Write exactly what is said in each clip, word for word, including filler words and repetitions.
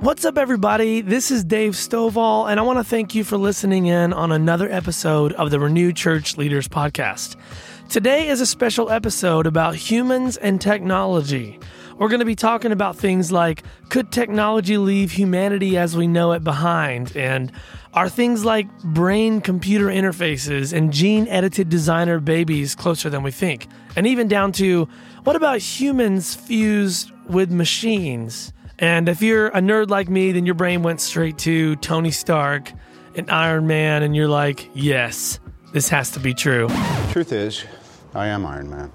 What's up, everybody? This is Dave Stovall, and I want to thank you for listening in on another episode of the Renewed Church Leaders Podcast. Today is a special episode about humans and technology. We're going to be talking about things like, could technology leave humanity as we know it behind? And are things like brain-computer interfaces and gene-edited designer babies closer than we think? And even down to, what about humans fused with machines? And if you're a nerd like me, then your brain went straight to Tony Stark and Iron Man, and you're like, yes, this has to be true. Truth is, I am Iron Man.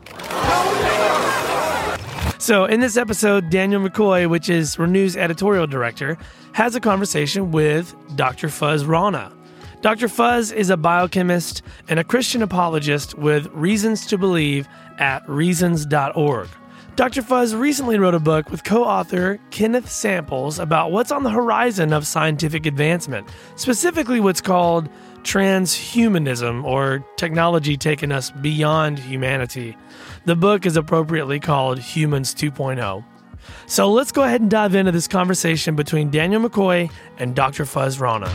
So in this episode, Daniel McCoy, which is Renew's editorial director, has a conversation with Doctor Fuz Rana. Doctor Fuz is a biochemist and a Christian apologist with Reasons to Believe at reasons dot org. Doctor Fuz recently wrote a book with co-author Kenneth Samples about what's on the horizon of scientific advancement, specifically what's called transhumanism, or technology taking us beyond humanity. The book is appropriately called Humans two point oh. So let's go ahead and dive into this conversation between Daniel McCoy and Doctor Fuz Rana.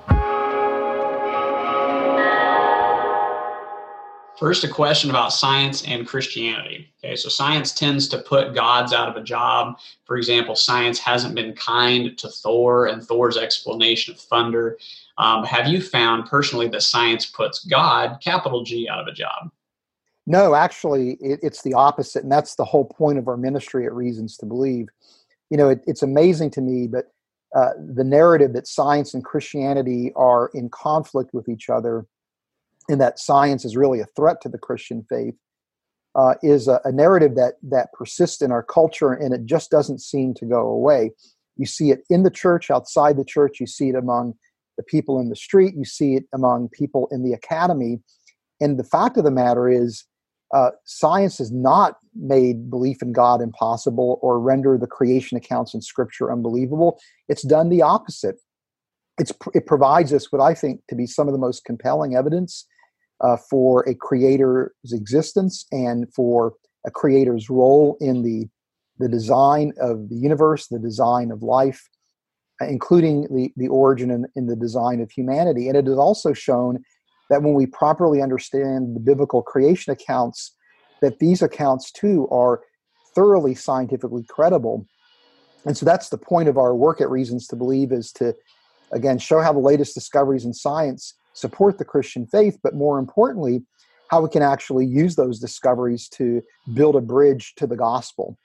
First, a question about science and Christianity. Okay, so science tends to put gods out of a job. For example, science hasn't been kind to Thor and Thor's explanation of thunder. Um, have you found personally that science puts God, capital G, out of a job? No, actually, it, it's the opposite, and that's the whole point of our ministry at Reasons to Believe. You know, it, it's amazing to me, but uh, the narrative that science and Christianity are in conflict with each other, and that science is really a threat to the Christian faith, uh, is a, a narrative that that persists in our culture, and it just doesn't seem to go away. You see it in the church, outside the church. You see it among the people in the street. You see it among people in the academy. And the fact of the matter is, uh, science has not made belief in God impossible or render the creation accounts in Scripture unbelievable. It's done the opposite. It's, it provides us what I think to be some of the most compelling evidence uh, for a creator's existence and for a creator's role in the, the design of the universe, the design of life, including the, the origin and, and the design of humanity. And it has also shown that when we properly understand the biblical creation accounts, that these accounts too are thoroughly scientifically credible. And so that's the point of our work at Reasons to Believe, is to, again, show how the latest discoveries in science support the Christian faith, but more importantly, how we can actually use those discoveries to build a bridge to the gospel.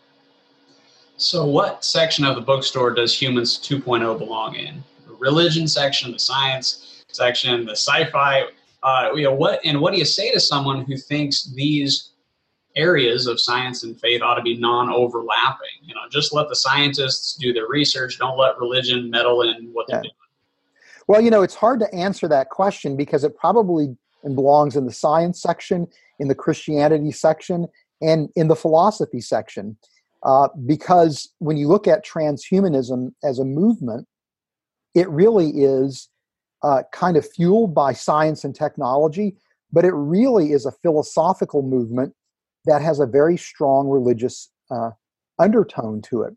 So what section of the bookstore does Humans two point oh belong in? The religion section, the science section, the sci-fi? Uh, you know, what and what do you say to someone who thinks these areas of science and faith ought to be non-overlapping? You know, just let the scientists do their research. Don't let religion meddle in what they're Yeah. doing. Well, you know, it's hard to answer that question because it probably belongs in the science section, in the Christianity section, and in the philosophy section. Uh, because when you look at transhumanism as a movement, it really is uh, kind of fueled by science and technology, but it really is a philosophical movement that has a very strong religious uh, undertone to it.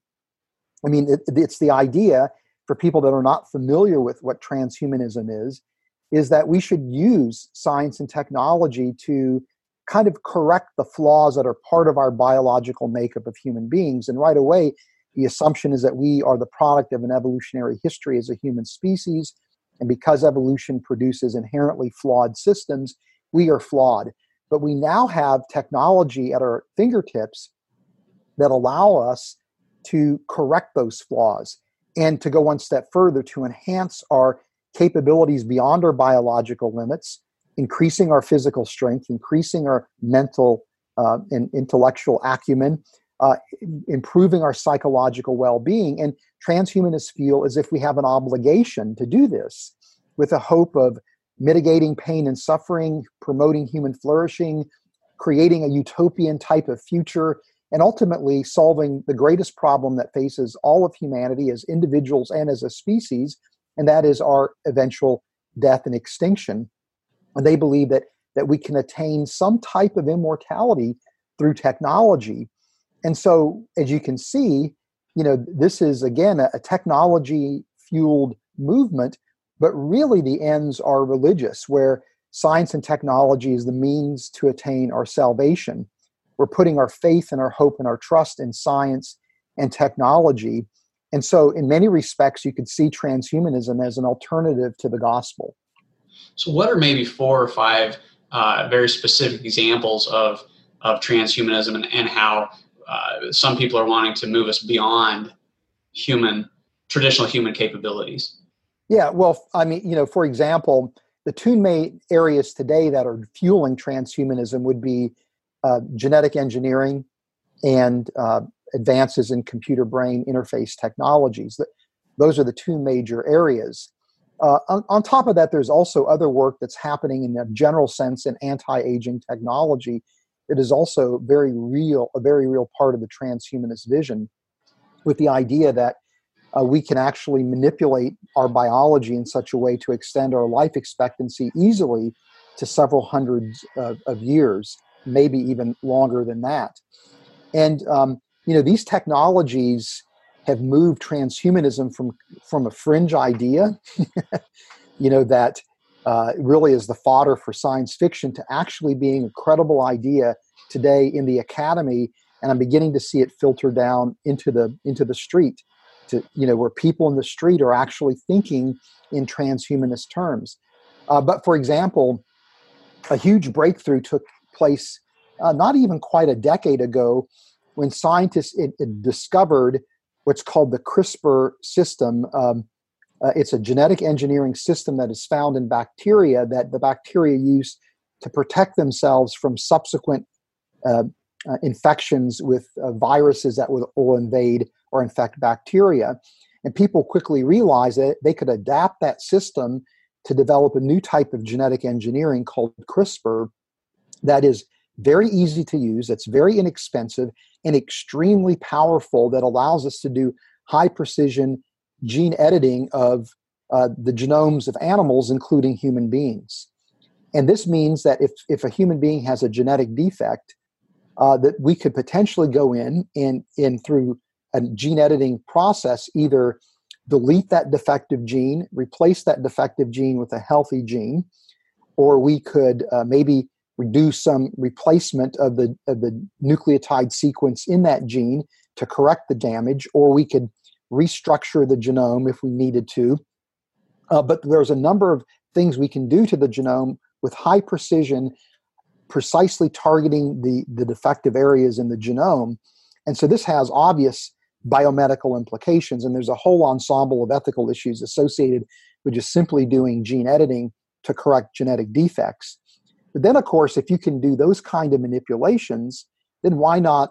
I mean, it, it's the idea, for people that are not familiar with what transhumanism is, is that we should use science and technology to kind of correct the flaws that are part of our biological makeup of human beings. And right away, the assumption is that we are the product of an evolutionary history as a human species. And because evolution produces inherently flawed systems, we are flawed. But we now have technology at our fingertips that allow us to correct those flaws and to go one step further to enhance our capabilities beyond our biological limits, increasing our physical strength, increasing our mental uh, and intellectual acumen, uh, improving our psychological well-being. And transhumanists feel as if we have an obligation to do this with a hope of mitigating pain and suffering, promoting human flourishing, creating a utopian type of future, and ultimately solving the greatest problem that faces all of humanity as individuals and as a species, and that is our eventual death and extinction. And they believe that that we can attain some type of immortality through technology. And so, as you can see, you know, this is, again, a, a technology-fueled movement, but really the ends are religious, where science and technology is the means to attain our salvation. We're putting our faith and our hope and our trust in science and technology. And so in many respects, you could see transhumanism as an alternative to the gospel. So what are maybe four or five uh, very specific examples of, of transhumanism and, and how uh, some people are wanting to move us beyond human, traditional human capabilities? Yeah, well, I mean, you know, for example, the two main areas today that are fueling transhumanism would be uh, genetic engineering and uh, advances in computer-brain interface technologies. Those are the two major areas. Uh, on, on top of that, there's also other work that's happening in a general sense in anti-aging technology that is also very real, a very real part of the transhumanist vision, with the idea that uh, we can actually manipulate our biology in such a way to extend our life expectancy easily to several hundreds of, of years, maybe even longer than that. And um, you know, these technologies have moved transhumanism from from a fringe idea, you know, that uh, really is the fodder for science fiction, to actually being a credible idea today in the academy. And I'm beginning to see it filter down into the into the street, to, you know, where people in the street are actually thinking in transhumanist terms. Uh, but for example, a huge breakthrough took place uh, not even quite a decade ago, when scientists it, it discovered what's called the CRISPR system. Um, uh, it's a genetic engineering system that is found in bacteria that the bacteria use to protect themselves from subsequent uh, uh, infections with uh, viruses that will, will invade or infect bacteria. And people quickly realized that they could adapt that system to develop a new type of genetic engineering called CRISPR that is very easy to use, that's very inexpensive, and extremely powerful, that allows us to do high precision gene editing of uh, the genomes of animals, including human beings. And this means that if, if a human being has a genetic defect, uh, that we could potentially go in and, and through a gene editing process, either delete that defective gene, replace that defective gene with a healthy gene, or we could uh, maybe do some replacement of the of the nucleotide sequence in that gene to correct the damage, or we could restructure the genome if we needed to. Uh, but there's a number of things we can do to the genome with high precision, precisely targeting the, the defective areas in the genome. And so this has obvious biomedical implications, and there's a whole ensemble of ethical issues associated with just simply doing gene editing to correct genetic defects. But then, of course, if you can do those kind of manipulations, then why not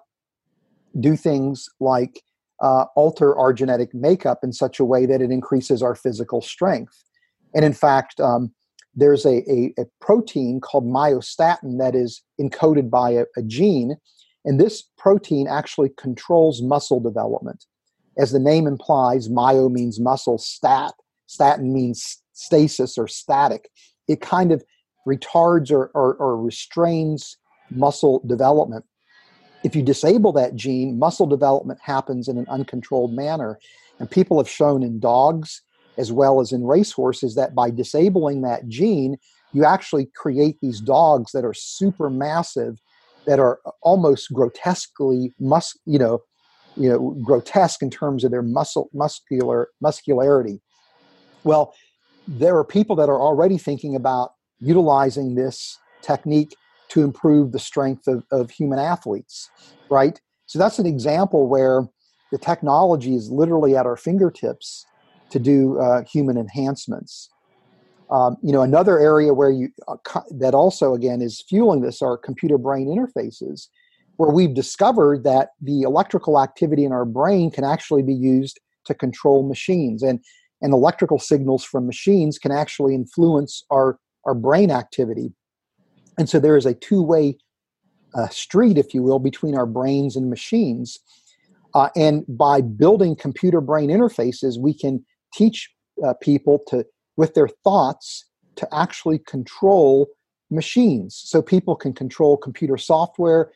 do things like uh, alter our genetic makeup in such a way that it increases our physical strength? And in fact, um, there's a, a, a protein called myostatin that is encoded by a, a gene, and this protein actually controls muscle development. As the name implies, myo means muscle, stat, statin means stasis or static. It kind of retards or, or, or restrains muscle development. If you disable that gene, muscle development happens in an uncontrolled manner. And people have shown in dogs as well as in racehorses that by disabling that gene, you actually create these dogs that are super massive, that are almost grotesquely mus- you know, you know, grotesque in terms of their muscle muscular muscularity. Well, there are people that are already thinking about utilizing this technique to improve the strength of, of human athletes, right? So that's an example where the technology is literally at our fingertips to do uh, human enhancements. Um, you know, another area where you uh, co- that also again is fueling this are computer-brain interfaces, where we've discovered that the electrical activity in our brain can actually be used to control machines, and and electrical signals from machines can actually influence our our brain activity. And so there is a two-way uh, street, if you will, between our brains and machines. Uh, and by building computer-brain interfaces, we can teach uh, people to, with their thoughts, to actually control machines. So people can control computer software,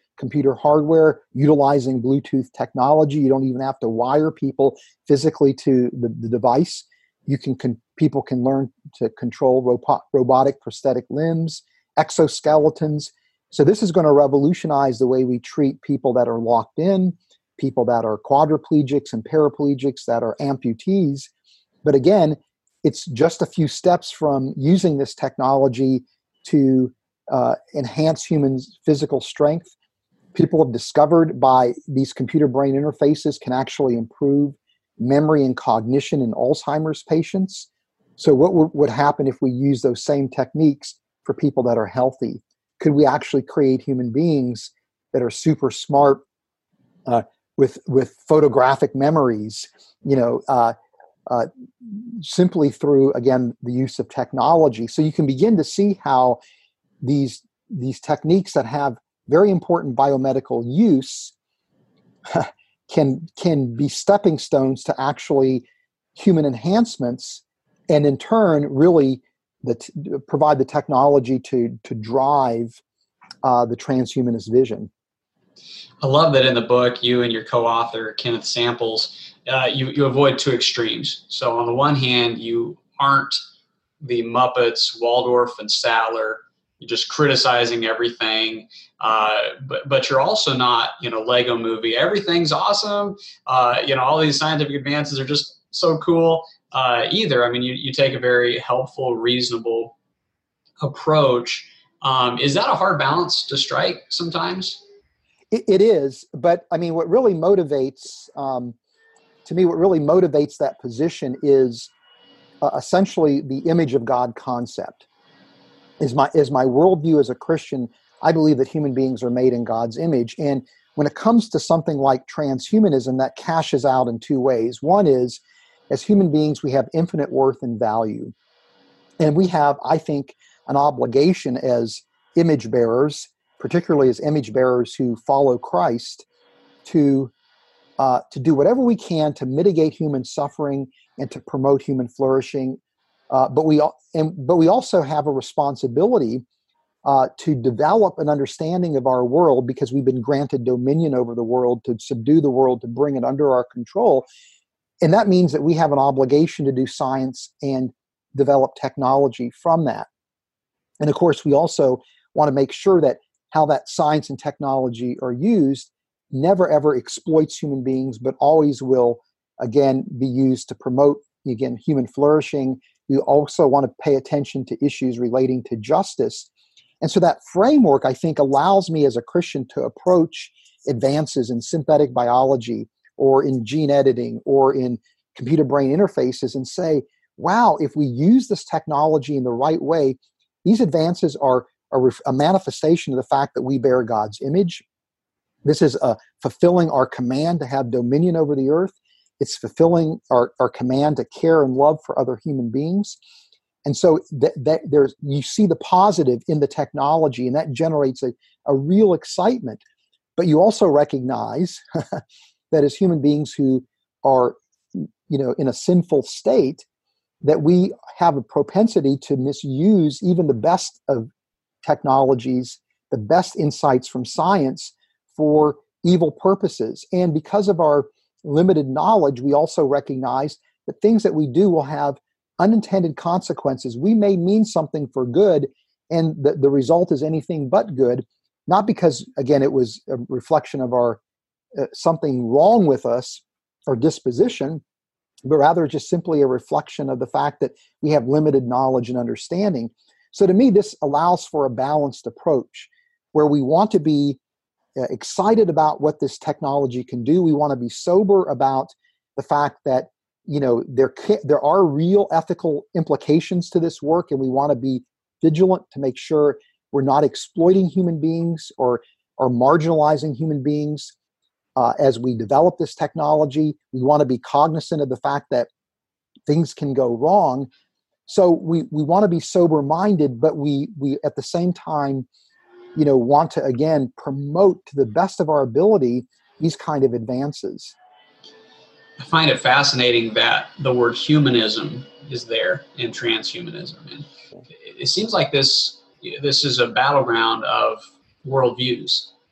computer hardware utilizing Bluetooth technology. You don't even have to wire people physically to the, the device. You can, can people can learn to control robot, robotic prosthetic limbs, exoskeletons. So this is going to revolutionize the way we treat people that are locked in, people that are quadriplegics and paraplegics, that are amputees. But again, it's just a few steps from using this technology to uh, enhance humans' physical strength. People have discovered by these computer-brain interfaces can actually improve memory and cognition in Alzheimer's patients. So what w- would happen if we use those same techniques for people that are healthy? Could we actually create human beings that are super smart uh, with with photographic memories, you know, uh, uh, simply through, again, the use of technology? So you can begin to see how these these techniques that have very important biomedical use can can be stepping stones to actually human enhancements, and in turn really the t- provide the technology to to drive uh, the transhumanist vision. I love that in the book, you and your co-author, Kenneth Samples, uh, you, you avoid two extremes. So on the one hand, you aren't the Muppets, Waldorf and Statler. You're just criticizing everything. Uh, but but you're also not, you know, Lego movie. Everything's awesome. Uh, you know, all these scientific advances are just so cool uh, either. I mean, you, you take a very helpful, reasonable approach. Um, is that a hard balance to strike sometimes? It, it is, but I mean, what really motivates, um, to me, what really motivates that position is uh, essentially the image of God concept. Is my is my worldview as a Christian? I believe that human beings are made in God's image, and when it comes to something like transhumanism, that cashes out in two ways. One is, as human beings, we have infinite worth and value, and we have, I think, an obligation as image bearers, particularly as image bearers who follow Christ, to uh, to do whatever we can to mitigate human suffering and to promote human flourishing. Uh, but we and but we also have a responsibility uh, to develop an understanding of our world, because we've been granted dominion over the world, to subdue the world, to bring it under our control. And that means that we have an obligation to do science and develop technology from that. And of course, we also want to make sure that how that science and technology are used never ever exploits human beings, but always will, again, be used to promote, again, human flourishing. We also want to pay attention to issues relating to justice. And so that framework, I think, allows me as a Christian to approach advances in synthetic biology or in gene editing or in computer-brain interfaces and say, wow, if we use this technology in the right way, these advances are a, a manifestation of the fact that we bear God's image. This is uh, fulfilling our command to have dominion over the earth. It's fulfilling our, our command to care and love for other human beings. And so that, that there's you see the positive in the technology, and that generates a, a real excitement. But you also recognize that as human beings who are, you know, in a sinful state, that we have a propensity to misuse even the best of technologies, the best insights from science, for evil purposes. And because of our limited knowledge, we also recognize that things that we do will have unintended consequences. We may mean something for good, and the, the result is anything but good, not because, again, it was a reflection of our uh, something wrong with us or disposition, but rather just simply a reflection of the fact that we have limited knowledge and understanding. So to me, this allows for a balanced approach where we want to be uh, excited about what this technology can do. We want to be sober about the fact that, you know, there ca- there are real ethical implications to this work, and we want to be vigilant to make sure we're not exploiting human beings or, or marginalizing human beings. Uh, as we develop this technology, we want to be cognizant of the fact that things can go wrong. So we, we want to be sober-minded, but we we at the same time, you know, want to, again, promote to the best of our ability these kind of advances. I find it fascinating that the word humanism is there in transhumanism. And it seems like this this is a battleground of worldviews.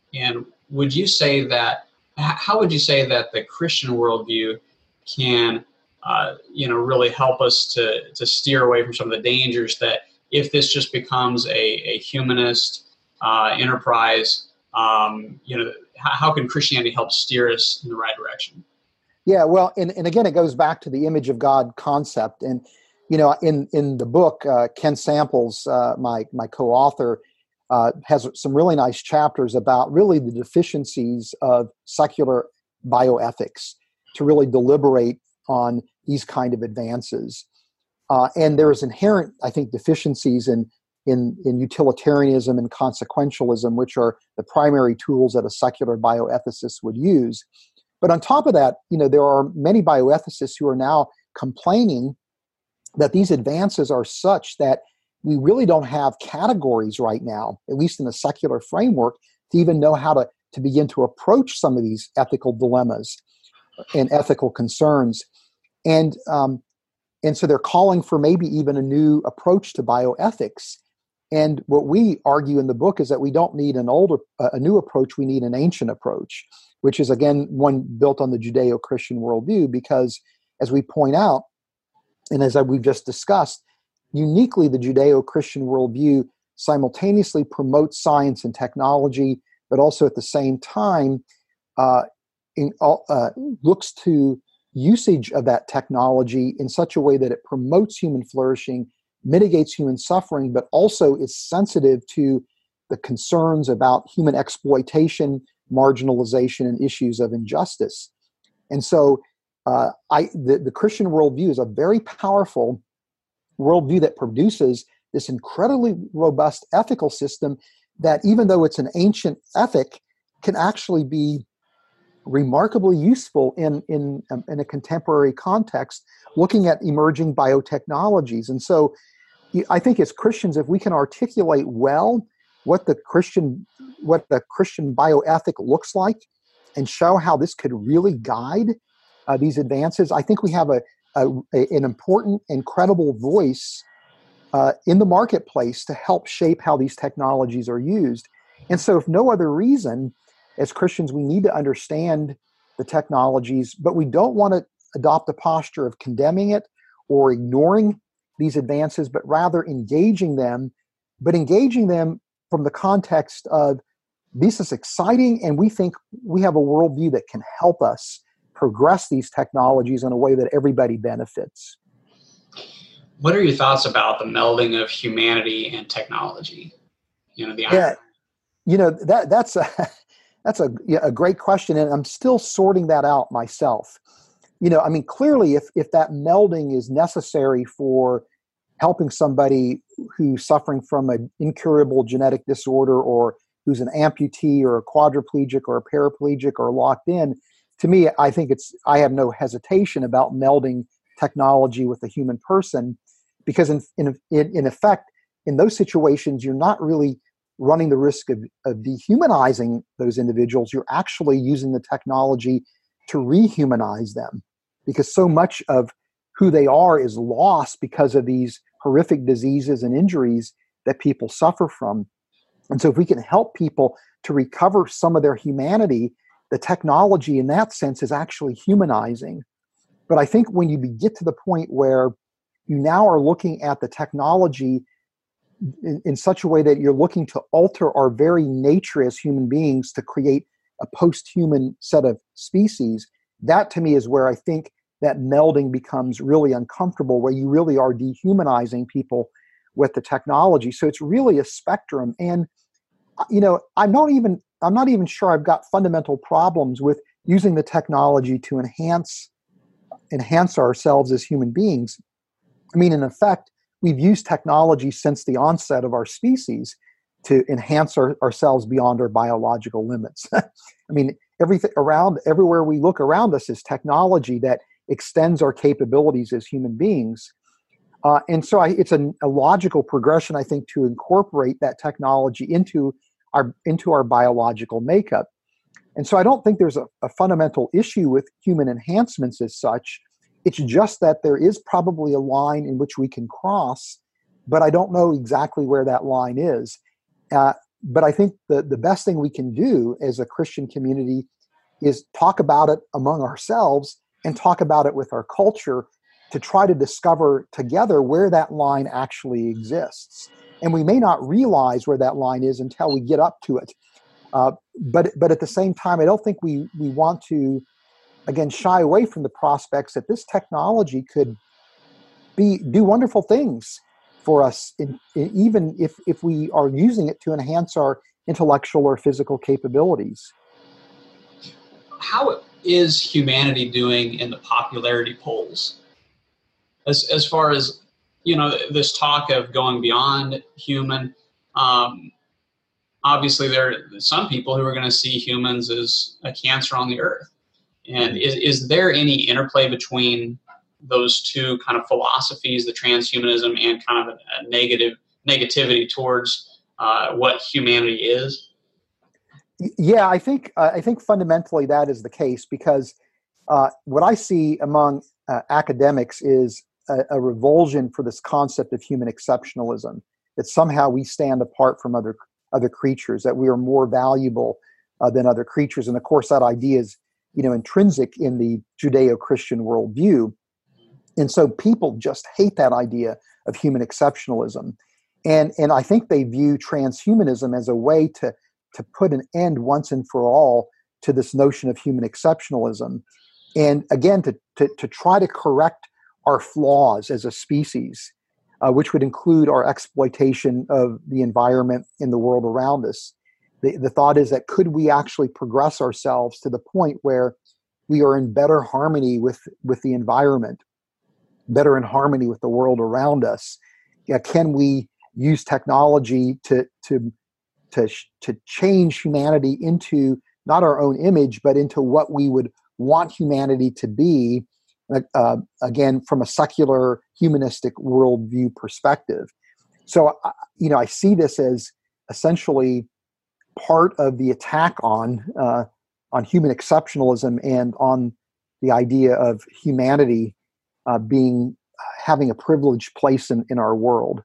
And would you say that, how would you say that the Christian worldview can, uh, you know, really help us to, to steer away from some of the dangers that if this just becomes a, a humanist uh, enterprise, um, you know, how, how can Christianity help steer us in the right direction? Yeah, well, and, and again, it goes back to the image of God concept. And, you know, in, in the book, uh, Ken Samples, uh, my, my co-author, uh, has some really nice chapters about really the deficiencies of secular bioethics to really deliberate on these kind of advances. Uh, and there's inherent, I think, deficiencies in, in, in utilitarianism and consequentialism, which are the primary tools that a secular bioethicist would use. But on top of that, you know, there are many bioethicists who are now complaining that these advances are such that we really don't have categories right now, at least in the secular framework, to even know how to, to begin to approach some of these ethical dilemmas and ethical concerns. And um, and so they're calling for maybe even a new approach to bioethics. And what we argue in the book is that we don't need an older, uh, a new approach, we need an ancient approach, which is, again, one built on the Judeo-Christian worldview, because, as we point out, and as we've just discussed, uniquely the Judeo-Christian worldview simultaneously promotes science and technology, but also at the same time uh, in, uh, looks to usage of that technology in such a way that it promotes human flourishing, mitigates human suffering, but also is sensitive to the concerns about human exploitation, marginalization, and issues of injustice. And so uh, I, the, the Christian worldview is a very powerful worldview that produces this incredibly robust ethical system that, even though it's an ancient ethic, can actually be remarkably useful in, in, um, in a contemporary context, looking at emerging biotechnologies. And so I think as Christians, if we can articulate well what the Christian what the Christian bioethic looks like and show how this could really guide uh, these advances, I think we have a, a, a an important and credible voice uh, in the marketplace to help shape how these technologies are used. And so, if no other reason, as Christians, we need to understand the technologies, but we don't want to adopt a posture of condemning it or ignoring these advances, but rather engaging them, but engaging them from the context of this is exciting, and we think we have a worldview that can help us progress these technologies in a way that everybody benefits. What are your thoughts about the melding of humanity and technology? You know, the yeah, you know that that's a that's a a great question, and I'm still sorting that out myself. You know, I mean, clearly, if if that melding is necessary for helping somebody who's suffering from an incurable genetic disorder, or who's an amputee or a quadriplegic or a paraplegic or locked in, to me, I think it's, I have no hesitation about melding technology with the human person, because in, in, in effect, in those situations, you're not really running the risk of, of dehumanizing those individuals. You're actually using the technology to rehumanize them, because so much of who they are is lost because of these horrific diseases and injuries that people suffer from. And so if we can help people to recover some of their humanity, the technology in that sense is actually humanizing. But I think when you get to the point where you now are looking at the technology in, in such a way that you're looking to alter our very nature as human beings to create a post-human set of species, that to me is where I think that melding becomes really uncomfortable, where you really are dehumanizing people with the technology. So it's really a spectrum. And, you know, I'm not even, I'm not even sure I've got fundamental problems with using the technology to enhance, enhance ourselves as human beings. I mean, in effect, we've used technology since the onset of our species to enhance our, ourselves beyond our biological limits. I mean, everything around, everywhere we look around us is technology that extends our capabilities as human beings. Uh, and so I, it's a, a logical progression, I think, to incorporate that technology into our, into our biological makeup. And so I don't think there's a, a fundamental issue with human enhancements as such. It's just that there is probably a line in which we can cross, but I don't know exactly where that line is. Uh, but I think the, the best thing we can do as a Christian community is talk about it among ourselves and talk about it with our culture to try to discover together where that line actually exists. And we may not realize where that line is until we get up to it. Uh, but but at the same time, I don't think we we want to, again, shy away from the prospects that this technology could be do wonderful things for us, in, in, even if, if we are using it to enhance our intellectual or physical capabilities. How is humanity doing in the popularity polls? As as far as, you know, this talk of going beyond human, um, obviously there are some people who are going to see humans as a cancer on the earth. And is, is there any interplay between those two kind of philosophies, the transhumanism and kind of a, a negative negativity towards uh, what humanity is? Yeah, I think uh, I think fundamentally that is the case, because uh, what I see among uh, academics is a, a revulsion for this concept of human exceptionalism, that somehow we stand apart from other other creatures, that we are more valuable uh, than other creatures. And of course, that idea is, you know, intrinsic in the Judeo-Christian worldview. And so people just hate that idea of human exceptionalism. And, and I think they view transhumanism as a way to, to put an end once and for all to this notion of human exceptionalism. And again, to, to, to try to correct our flaws as a species, uh, which would include our exploitation of the environment in the world around us. The, the thought is that could we actually progress ourselves to the point where we are in better harmony with, with the environment, better in harmony with the world around us? Yeah, can we use technology to, to, to, to change humanity into not our own image, but into what we would want humanity to be, uh, again, from a secular humanistic worldview perspective? So, uh, you know, I see this as essentially part of the attack on uh, on human exceptionalism and on the idea of humanity uh, being having a privileged place in, in our world.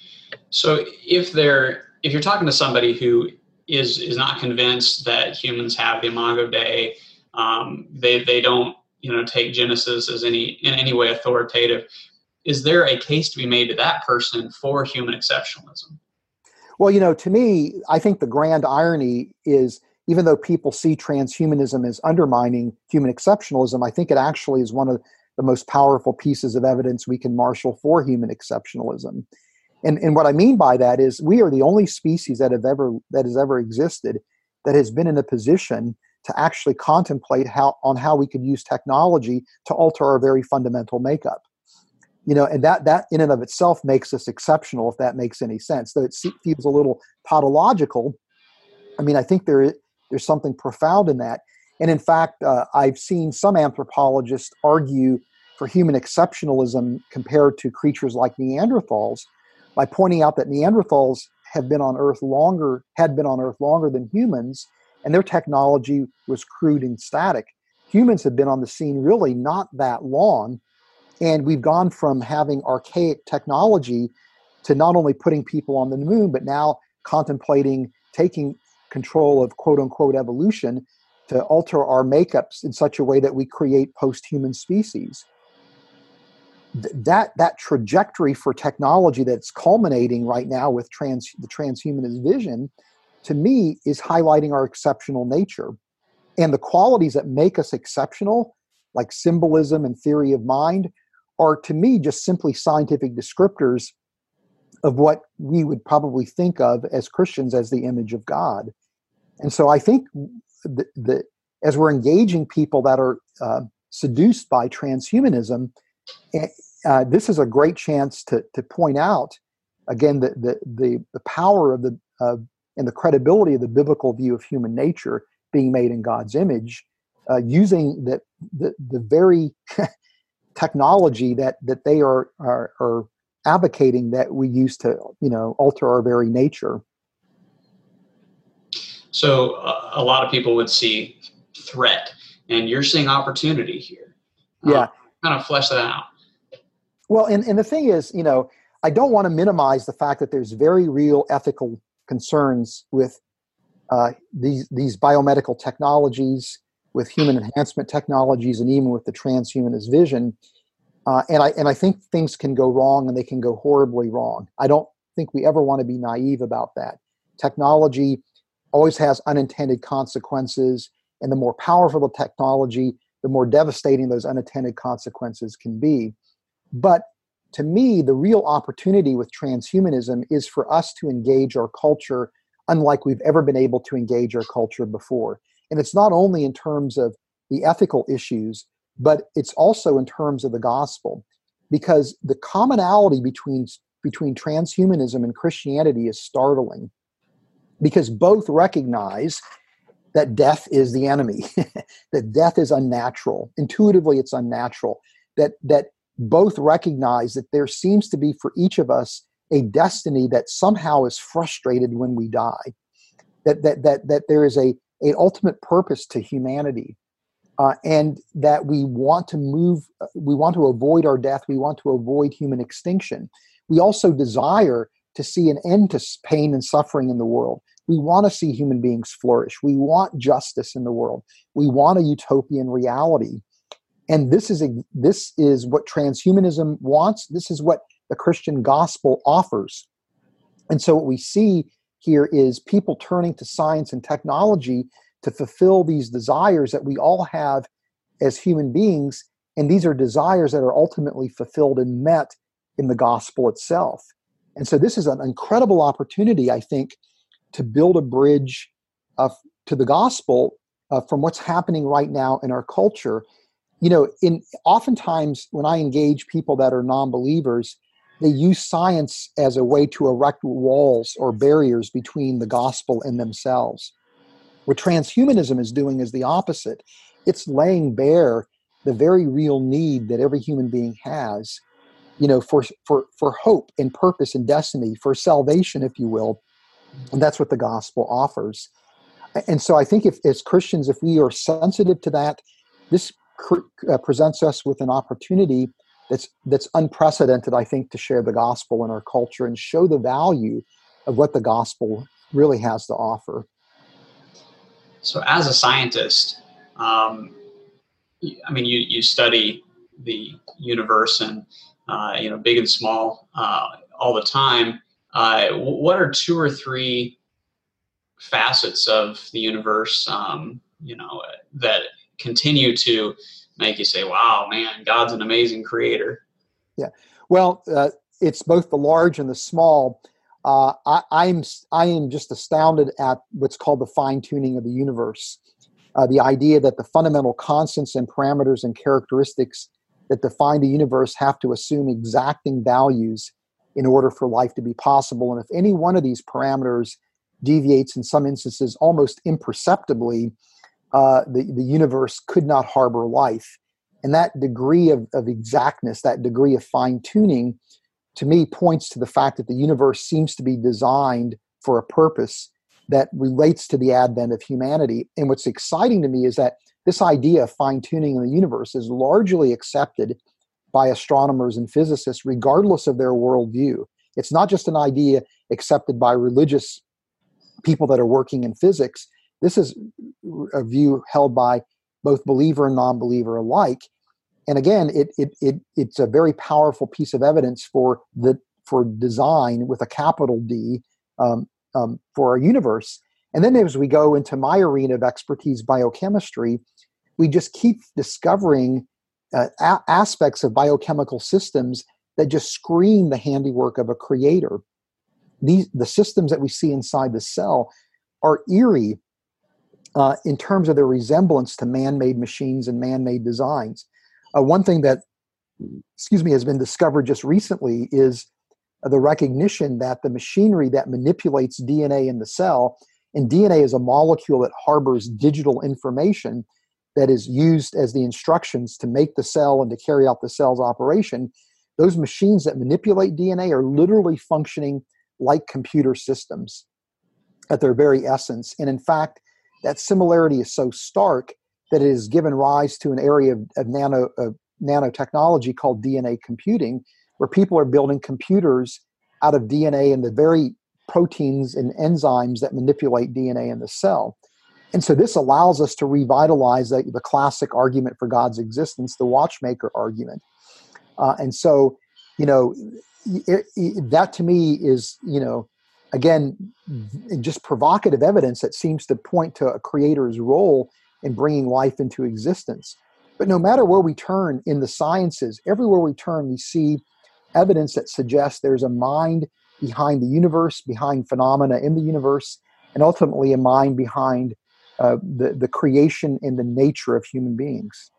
So, if they're if you're talking to somebody who is is not convinced that humans have the Imago Dei, um, they they don't you know take Genesis as any in any way authoritative, is there a case to be made to that person for human exceptionalism? Well, you know, to me, I think the grand irony is, even though people see transhumanism as undermining human exceptionalism, I think it actually is one of the most powerful pieces of evidence we can marshal for human exceptionalism. And, and what I mean by that is we are the only species that have ever that has ever existed that has been in a position to actually contemplate how on how we could use technology to alter our very fundamental makeup. You know, and that that in and of itself makes us exceptional, if that makes any sense. Though it feels a little tautological, I mean, I think there is, there's something profound in that. And in fact, uh, I've seen some anthropologists argue for human exceptionalism compared to creatures like Neanderthals by pointing out that Neanderthals have been on Earth longer, had been on Earth longer than humans, and their technology was crude and static. Humans have been on the scene really not that long. And we've gone from having archaic technology to not only putting people on the moon, but now contemplating taking control of quote unquote evolution to alter our makeups in such a way that we create post-human species. Th- that, that trajectory for technology that's culminating right now with trans, the transhumanist vision, to me, is highlighting our exceptional nature. And the qualities that make us exceptional, like symbolism and theory of mind, are, to me, just simply scientific descriptors of what we would probably think of as Christians as the image of God. And so I think that, that as we're engaging people that are uh, seduced by transhumanism, uh, this is a great chance to to point out, again, the the the, the power of the uh, and the credibility of the biblical view of human nature being made in God's image, uh, using the, the, the very technology that that they are, are are advocating that we use to, you know, alter our very nature. So uh, a lot of people would see threat, and you're seeing opportunity here. Yeah, uh, kind of flesh that out. Well, and and the thing is, you know, I don't want to minimize the fact that there's very real ethical concerns with uh, these these biomedical technologies, with human enhancement technologies, and even with the transhumanist vision. Uh, and I and I think things can go wrong, and they can go horribly wrong. I don't think we ever want to be naive about that. Technology always has unintended consequences, and the more powerful the technology, the more devastating those unintended consequences can be. But to me, the real opportunity with transhumanism is for us to engage our culture unlike we've ever been able to engage our culture before. And it's not only in terms of the ethical issues, but it's also in terms of the gospel, because the commonality between, between transhumanism and Christianity is startling, because both recognize that death is the enemy, that death is unnatural. Intuitively, it's unnatural. That, that both recognize that there seems to be for each of us a destiny that somehow is frustrated when we die, that, that, that, that there is a, an ultimate purpose to humanity. Uh, and that we want to move, we want to avoid our death, we want to avoid human extinction. We also desire to see an end to pain and suffering in the world. We want to see human beings flourish. We want justice in the world. We want a utopian reality. And this is a, this is what transhumanism wants. This is what the Christian gospel offers. And so what we see here is people turning to science and technology to fulfill these desires that we all have as human beings. And these are desires that are ultimately fulfilled and met in the gospel itself. And so this is an incredible opportunity, I think, to build a bridge uh, to the gospel uh, from what's happening right now in our culture. You know, in oftentimes when I engage people that are non-believers, they use science as a way to erect walls or barriers between the gospel and themselves. What transhumanism is doing is the opposite. It's laying bare the very real need that every human being has, you know, for, for, for hope and purpose and destiny, for salvation, if you will. And that's what the gospel offers. And so I think if as Christians, if we are sensitive to that, this cr- uh, presents us with an opportunity that's that's unprecedented, I think, to share the gospel in our culture and show the value of what the gospel really has to offer. So as a scientist, um, I mean, you, you study the universe and, uh, you know, big and small uh, all the time. Uh, what are two or three facets of the universe, um, you know, that continue to make you say, wow, man, God's an amazing creator? Yeah. Well, uh, it's both the large and the small. Uh, I, I'm I am just astounded at what's called the fine-tuning of the universe. Uh, the idea that the fundamental constants and parameters and characteristics that define the universe have to assume exacting values in order for life to be possible. And if any one of these parameters deviates in some instances almost imperceptibly, uh, the, the universe could not harbor life. And that degree of, of exactness, that degree of fine-tuning, to me points to the fact that the universe seems to be designed for a purpose that relates to the advent of humanity. And what's exciting to me is that this idea of fine-tuning in the universe is largely accepted by astronomers and physicists, regardless of their worldview. It's not just an idea accepted by religious people that are working in physics. This is a view held by both believer and non-believer alike. And again, it, it, it, it's a very powerful piece of evidence for the for design with a capital D um, um, for our universe. And then as we go into my arena of expertise, biochemistry, we just keep discovering uh, a- aspects of biochemical systems that just scream the handiwork of a creator. These the systems that we see inside the cell are eerie uh, in terms of their resemblance to man-made machines and man-made designs. Uh, one thing that, excuse me, has been discovered just recently is the recognition that the machinery that manipulates D N A in the cell, and D N A is a molecule that harbors digital information that is used as the instructions to make the cell and to carry out the cell's operation. Those machines that manipulate D N A are literally functioning like computer systems at their very essence. And in fact, that similarity is so stark that it has given rise to an area of, of nano of nanotechnology called D N A computing, where people are building computers out of D N A in the very proteins and enzymes that manipulate D N A in the cell. And so this allows us to revitalize the, the classic argument for God's existence, the watchmaker argument. Uh, and so, you know, it, it, that to me is, you know, again, just provocative evidence that seems to point to a creator's role in bringing life into existence. But no matter where we turn in the sciences, everywhere we turn, we see evidence that suggests there's a mind behind the universe, behind phenomena in the universe, and ultimately a mind behind uh, the, the creation and the nature of human beings.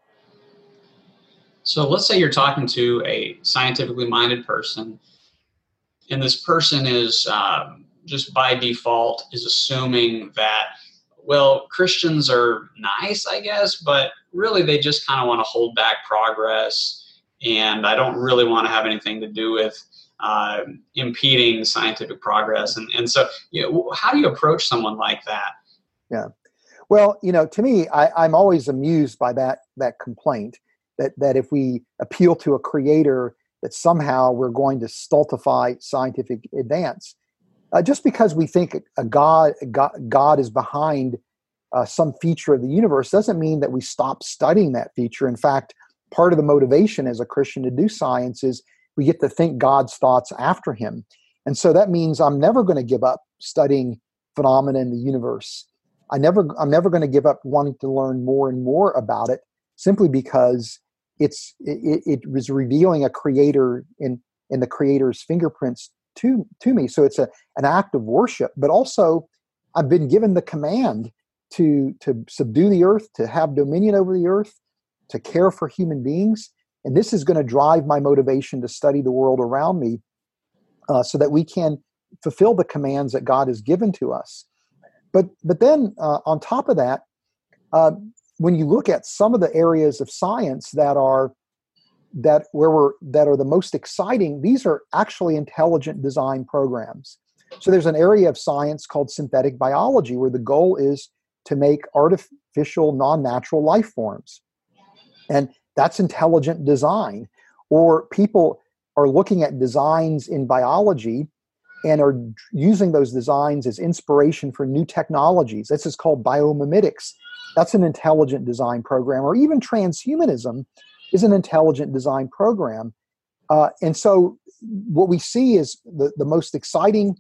So let's say you're talking to a scientifically minded person, and this person is um, just by default is assuming that, well, Christians are nice, I guess, but really they just kind of want to hold back progress, and I don't really want to have anything to do with uh, impeding scientific progress. And, and so, you know, how do you approach someone like that? Yeah. Well, you know, to me, I, I'm always amused by that that complaint that that if we appeal to a creator, that somehow we're going to stultify scientific advance. Uh, just because we think a God, a God, God is behind uh, some feature of the universe doesn't mean that we stop studying that feature. In fact, part of the motivation as a Christian to do science is we get to think God's thoughts after him. And so that means I'm never going to give up studying phenomena in the universe. I never, I'm never going to give up wanting to learn more and more about it, simply because it's it, it was revealing a creator in in the creator's fingerprints to to me. So it's a an act of worship, but also I've been given the command to to subdue the earth, to have dominion over the earth, to care for human beings, and this is going to drive my motivation to study the world around me, uh, so that we can fulfill the commands that God has given to us. But but then uh, on top of that, uh, when you look at some of the areas of science that are that where we're that are the most exciting, these are actually intelligent design programs. So there's an area of science called synthetic biology, where the goal is to make artificial, non-natural life forms, and that's intelligent design. Or people are looking at designs in biology and are using those designs as inspiration for new technologies. This is called biomimetics. That's an intelligent design program. Or even transhumanism is an intelligent design program. Uh, and so what we see is the, the most exciting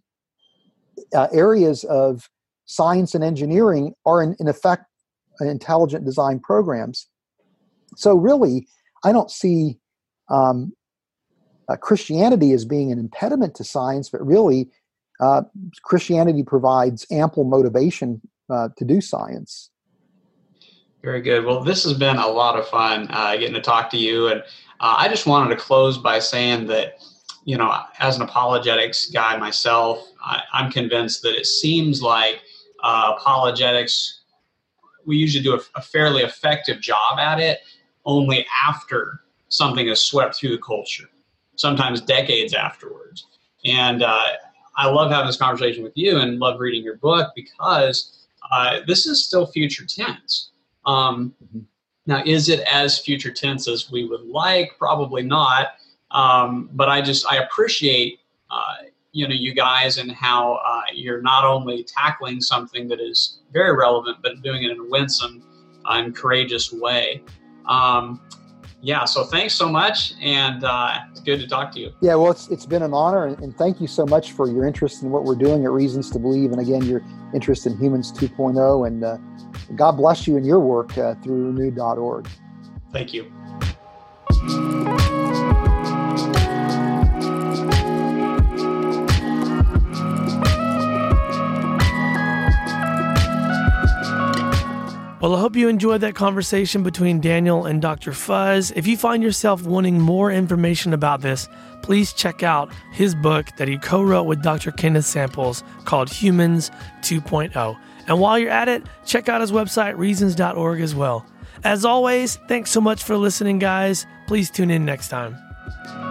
uh, areas of science and engineering are in, in effect intelligent design programs. So really, I don't see um, Uh, Christianity as being an impediment to science, but really uh, Christianity provides ample motivation uh, to do science. Very good. Well, this has been a lot of fun uh, getting to talk to you. And uh, I just wanted to close by saying that, you know, as an apologetics guy myself, I, I'm convinced that it seems like uh, apologetics, we usually do a, a fairly effective job at it only after something is swept through the culture, sometimes decades afterwards. And uh, I love having this conversation with you and love reading your book because uh, this is still future tense. Um, now, is it as future tense as we would like? Probably not. Um, but I just, I appreciate, uh, you know, you guys and how uh, you're not only tackling something that is very relevant, but doing it in a winsome and courageous way. Um, Yeah, so thanks so much, and uh, it's good to talk to you. Yeah, well, it's it's been an honor, and, and thank you so much for your interest in what we're doing at Reasons to Believe, and again, your interest in Humans two point oh, and uh, God bless you in your work uh, through renewed dot org. Thank you. Well, I hope you enjoyed that conversation between Daniel and Doctor Fuz. If you find yourself wanting more information about this, please check out his book that he co-wrote with Doctor Kenneth Samples called Humans two point oh. And while you're at it, check out his website, reasons dot org, as well. As always, thanks so much for listening, guys. Please tune in next time.